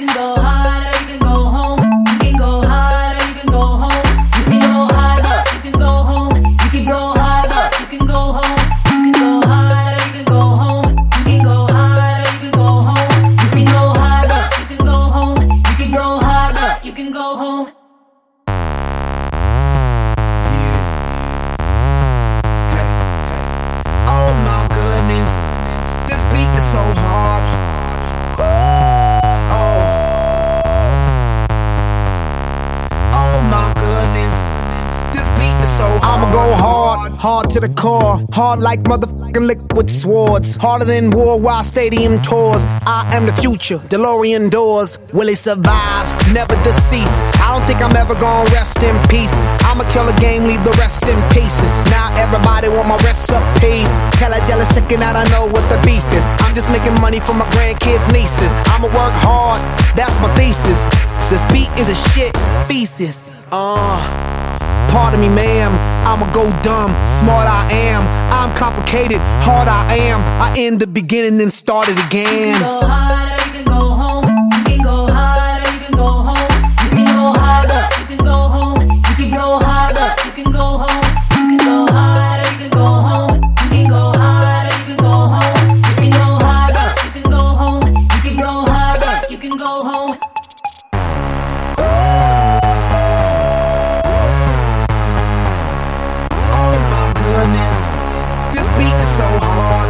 can go harder, you can go home. You can go harder, you can go home. You can go harder, you can go home. You can go harder, you can go home. You can go harder, you can go home. You can go harder, you can go home. You can go harder, you can go home. You can go harder, you can go home. Oh my goodness, this beat is so hard. Oh my goodness, this beat is so hard. I'ma go hard to the core. Hard like motherfucking liquid swords. Harder than worldwide stadium tours. I am the future, DeLorean doors. Will it survive? Never deceased. I don't think I'm ever gonna rest in peace. I'ma kill a game, leave the rest in pieces. Now everybody want my recipes. Tell a jealous chicken out I know what the beef is. I'm just making money for my grandkids, nieces. I'ma work hard, that's my thesis. This beat is a shit thesis. Pardon me, ma'am, I'ma go dumb. Smart I am, I'm complicated. Hard I am, I end the beginning and start it again. You can go harder, you can go home. You can go harder, you can go home. You can go harder, you can go home. You can go harder, you can go home. You can go harder, you can go home. You can go harder, you can go home. You can go harder, you can go home. You can go harder, you can go home. Oh my goodness, this beat is so hard.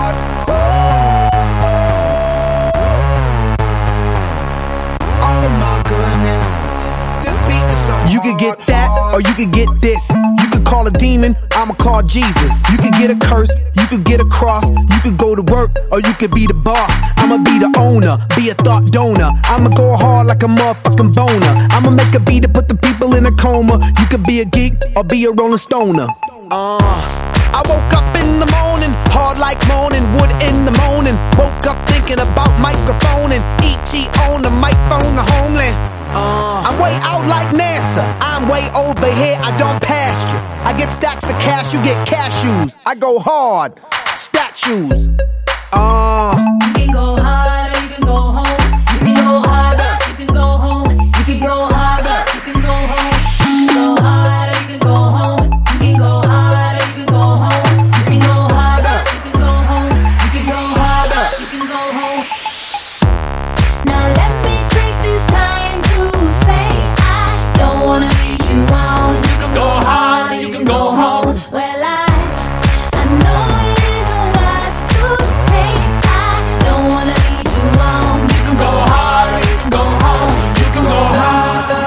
Oh my goodness, this beat is so hard. You could get that, or you could get this. You could call a demon, I'ma call Jesus. You could get a curse, you could get a cross. You could go to work, or you could be the boss. I'ma be the owner, be a thought donor. I'ma go hard like a motherfucking boner. I'ma make a beat to put the people in a coma. You could be a geek, or be a rolling stoner. I woke up in the morning, hard like moaning, wood in the morning. Woke up thinking about microphone and E.T. on the microphone, the homeland. I'm way out like NASA, I'm way over here, I don't pass you. I get stacks of cash, you get cashews. I go hard, statues. You can go harder, you can go home. You can go harder, you can go home. You can go harder, you can go home. You can go harder, you can go home. You can go harder, you can go home. You can go harder, you can go home. You can go harder, you can go home. Now let me take this time to say I don't wanna leave you on. You can go harder, you can go home. Well, I know it is a lot to take. I don't wanna leave you on. You can go harder, you can go home. You can go harder.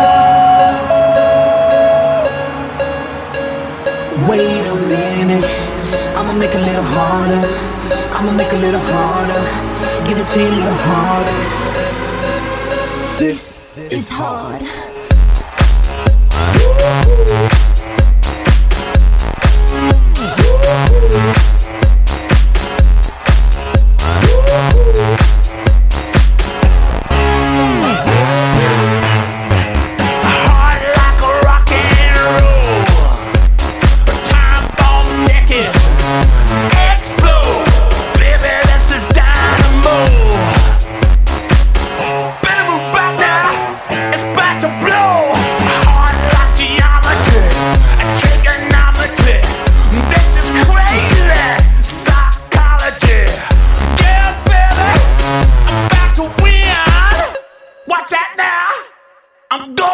Wait a minute, I'ma make a little harder. I'ma make a little harder. Give it to you a little harder. This It's hard. Hard like a rock and roll. Time bomb naked. Explode. Baby, this is dynamo. Better move back now. It's about to blow. Hard like geometry. Trigonometry. This is crazy. Psychology. Yeah, baby. I'm about to win. Watch out now. I'm going.